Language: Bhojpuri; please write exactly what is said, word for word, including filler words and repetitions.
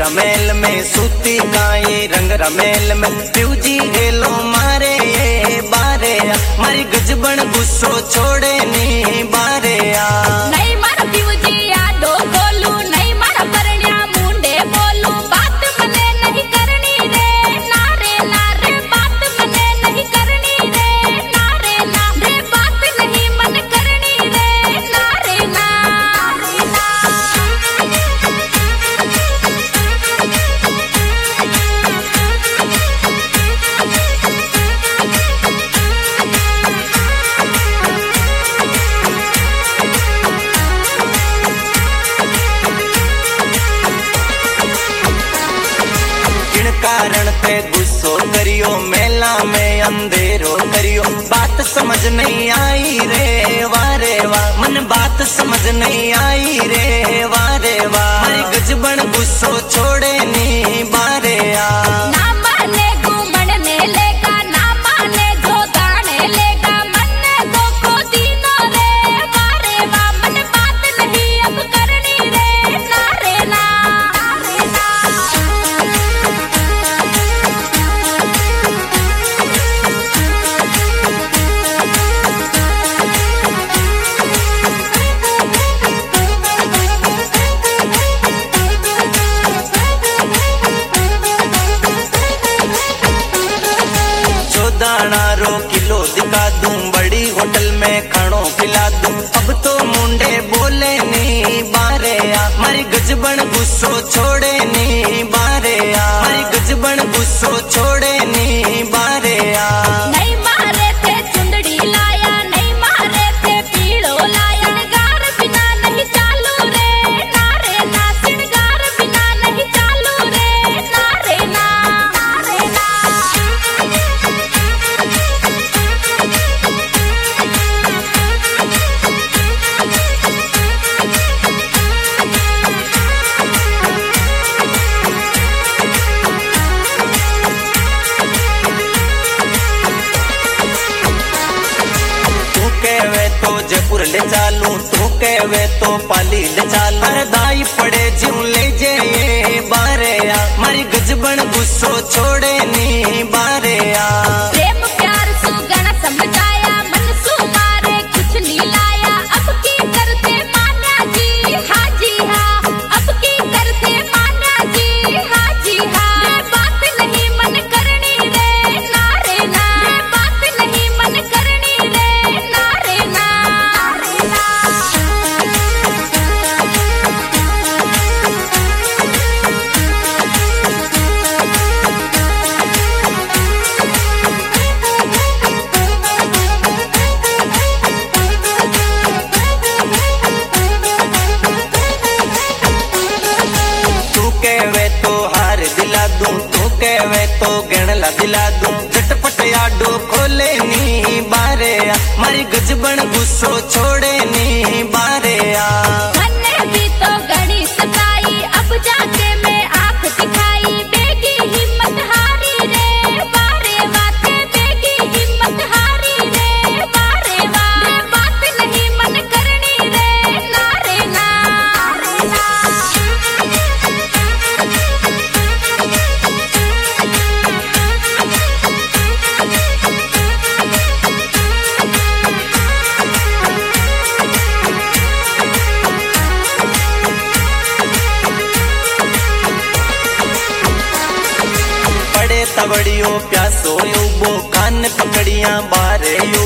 रमेल में सूती गाये रंग रमेल में प्यूजी हेलो मारे ये बारे आ मारी गजबन गुस्सो छोड़े नी बारे आ नहीं मारा प्यूजी यादो बोलू नहीं मारा परण्या मुंडे बोलू बात मने नहीं करनी रे नारे नारे बात मने नहीं करनी रे नारे ना रे बात नहीं मन करनी रे नारे ना कारण पे गुस्सो करियो मेला में अंधेरो करियो बात समझ नहीं आई रे वारे वाह मन बात समझ नहीं आई रे वारे वाह मारी गजबन गुस्सो छोड़े नी बारे आ ना माने घूमने लेगा ना माने जो गाने लेगा मन को को दीनो रे वारे वाह मन बात नहीं अब करनी रे नारे ना दाना रो किलो दिखा दूं बड़ी होटल में खानो खिला दूं अब तो मुंडे बोले नी बारे आ मारी गजबन गुस्सो छोड़े नी बारे आ मारी गजबन गुस्सो छोड़े नी बारे आ नहीं मारे थे चुंदड़ी लाया नहीं मारे थे पीड़ो लाया श्रृंगार बिना नहीं चालू रे नारे ना श्रृंगार बिना नहीं चालू रे नारे ना नारे ना तो जयपुर ले चालू तू कहवे तो पाली ले चालू दाई पड़े जीव ले जाए बारे आ मारी गजबन गुस्सो छोड़े नी बारे आ प्रेम प्यार सुगन समझाया मन सु मारे कुछ नहीं लाया अब की करते मान्या जी हाँ जी हाँ अब की करते मान्या जी हाँ जी हाँ रे बात नहीं मन करनी रे नारे ना रे बात नहीं मन करनी रे नारे ना तो हार दिला दूं तू कहवे तो गणला दिला दूं झटपट आडो खोले नी बारे आ मारी गजबन गुस्सो छोड़े नी बारे आ मन्ने भी तो गणी सताई अब जाके मैं आंख दिखाई बेगी हिम्मत हारी रे बारे बाते बेगी हिम्मत हारी रे बारे रे बात नहीं मन करनी रे नारे ना तवड़ियो प्यासो उबो कान पकड़िया बारे